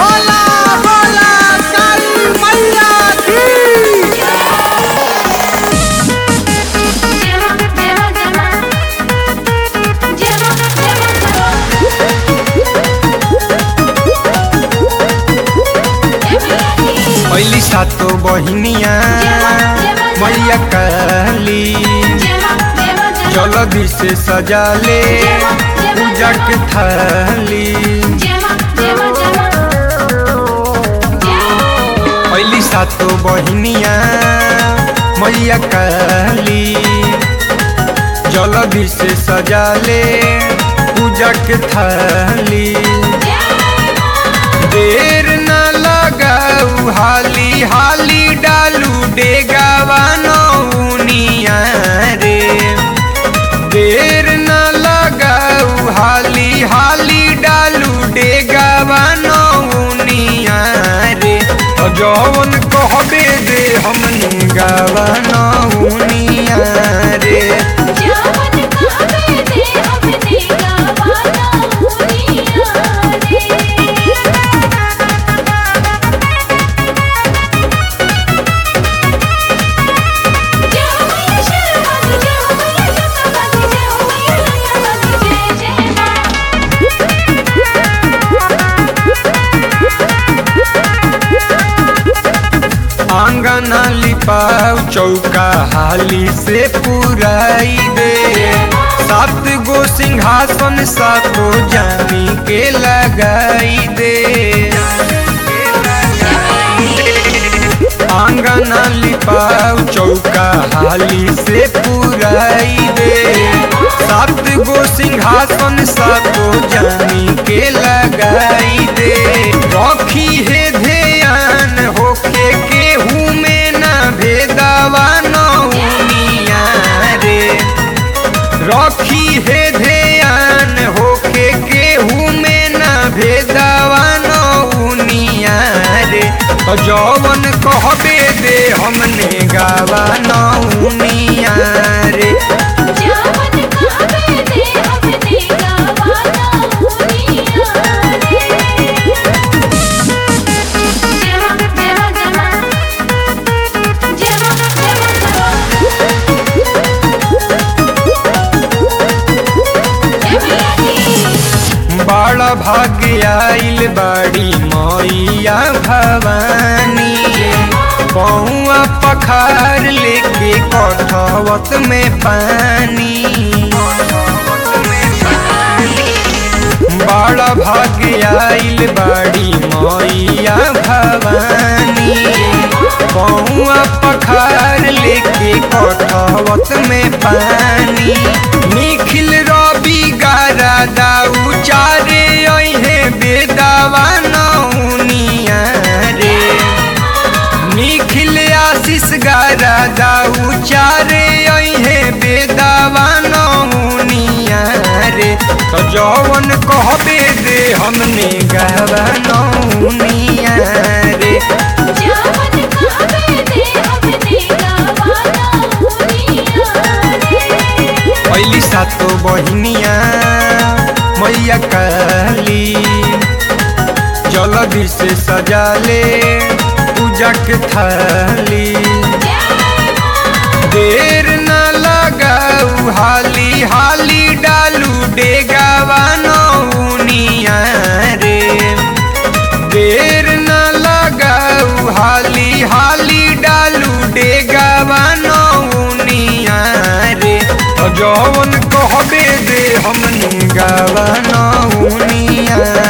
बोला बोला काली मैया की। पहली सातो बहिनिया मैया काली जल्दी से सजा ले पूजा के थाली। पहली सातो बहिनिया मैया काली जल्दी से सजा ले पूजा के थाली। देर न लगाऊ हाली हाली डालू डेगावा नौनिया रे। देर न लगाऊ हाली हाली डालू डेगावा नौनिया रे। जौन कहबे दे हमने गावा नौनिया रे। आंगना लिपाऊ चौका हाली से पुराई दे। 7 गो सिंहासन 7 जानी के लगाई दे। आंगना लिपाऊ चौका हाली से पुराई दे। 7 गो सिंहासन 7 जानी के लगाई दे। रखी है ध्यान होके केहू में ना भेदावा नौनिया रे। रखी है ध्यान होके केहू में ना भेदावा नौनिया रे। जौवन कहबे दे हमने गावा नौनिया रे। बड़ा भाग्य आइल बाड़ी मैया भवानी। पौआ पखार लेके कठवत में पानी। बड़ा भाग्य आइल बाड़ी मैया भवानी। पौआ पखार लेके कठवत में पानी। निखिल रवि गारा दाऊ चारे अहे बेदावा नौनिया रे। निखिल आशीष गारा दाऊ चारे अहे बेदावा नौनिया रे। जौवन कहबे दे हमने गावा नौनिया रे। पहली सातो बहिनिया मैया काली जल्दी से सजा ले पूजा के थाली। देर न लगाऊ हाली हाली डालू डेगावा नौनिया रे। देर न लगाऊ हाली हाली डालू डेगावा नौनिया रे। जौवन कहबे दे हमने गावा नौनिया